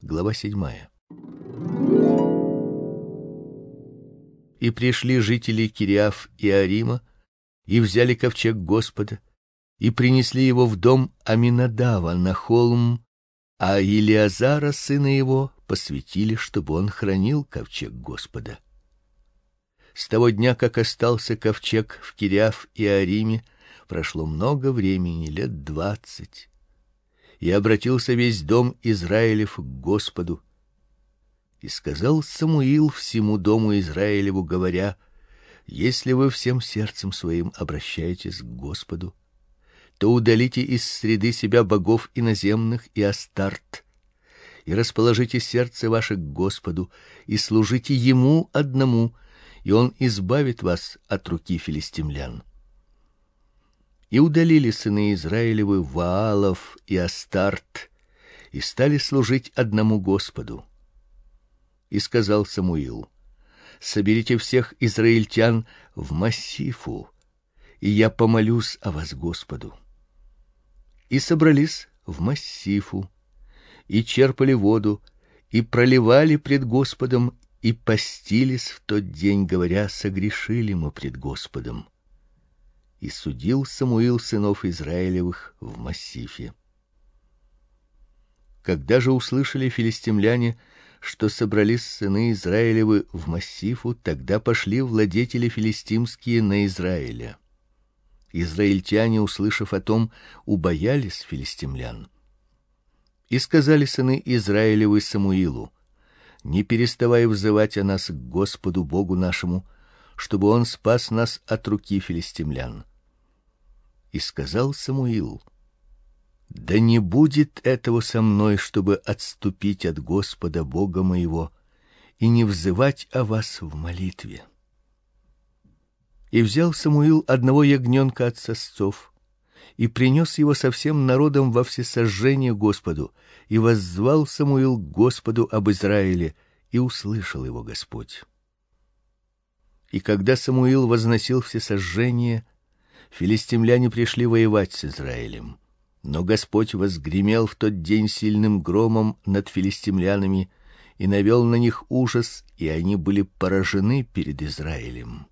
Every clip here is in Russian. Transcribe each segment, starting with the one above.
глава 7. И пришли жители Кириаф и Арима и взяли ковчег Господа и принесли его в дом Аминадава на холм, а Илиазара сына его посвятили, чтобы он хранил ковчег Господа. С того дня, как остался ковчег в Кириаф и Ариме, прошло много времени, 20 лет. И обратился весь дом Израилев к Господу. И сказал Самуил всему дому Израилеву, говоря: если вы всем сердцем своим обращаетесь к Господу, то удалите из среды себя богов иноземных и Астарт, и расположите сердце ваше к Господу, и служите ему одному, и он избавит вас от руки филистимлян. И удалили сыны Израилевы Ваалов и Астарт, и стали служить одному Господу. И сказал Самуил: соберите всех израильтян в Массифу, и я помолюсь о вас Господу. И собрались в Массифу, и черпали воду, и проливали пред Господом, и постились в тот день, говоря: согрешили мы пред Господом. И судил Самуил сынов Израилевых в Массифе. Когда же услышали филистимляне, что собрались сыны Израилевы в Массифу, тогда пошли владетели филистимские на Израиля. Израильтяне, услышав о том, убоялись филистимлян. И сказали сыны Израилевы Самуилу: не переставай взывать о нас к Господу Богу нашему, чтобы он спас нас от руки филистимлян. И сказал Самуил: да не будет этого со мной, чтобы отступить от Господа Бога моего и не взывать о вас в молитве. И взял Самуил одного ягненка от сосцов и принес его со всем народом во всесожжение Господу, и воззвал Самуил к Господу об Израиле, и услышал его Господь. И когда Самуил возносил всесожжение, филистимляне пришли воевать с Израилем. Но Господь возгремел в тот день сильным громом над филистимлянами и навел на них ужас, и они были поражены перед Израилем.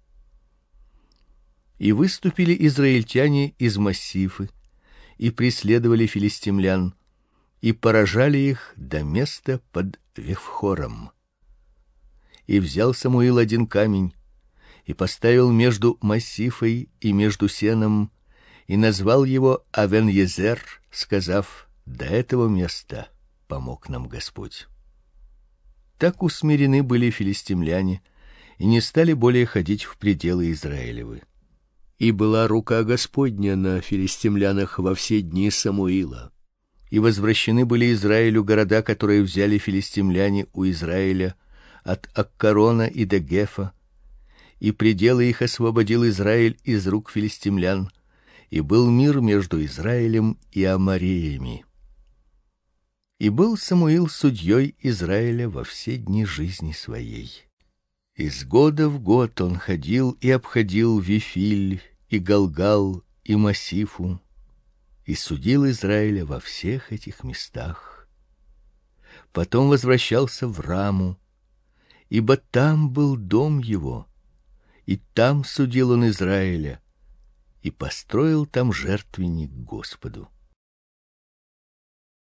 И выступили израильтяне из Массифы и преследовали филистимлян, и поражали их до места под Вифхором. И взял Самуил один камень и поставил между Массифой и между сеном, и назвал его Авен-Езер, сказав: до этого места помог нам Господь. Так усмирены были филистимляне и не стали более ходить в пределы Израилевы. И была рука Господня на филистимлянах во все дни Самуила. И возвращены были Израилю города, которые взяли филистимляне у Израиля от Аккарона и до Гефа, и пределы их освободил Израиль из рук филистимлян, и был мир между Израилем и аморреями. И был Самуил судьей Израиля во все дни жизни своей. Из года в год он ходил и обходил Вифиль и Галгал и Массифу, и судил Израиля во всех этих местах. Потом возвращался в Раму, ибо там был дом его, и там судил он Израиля, и построил там жертвенник Господу.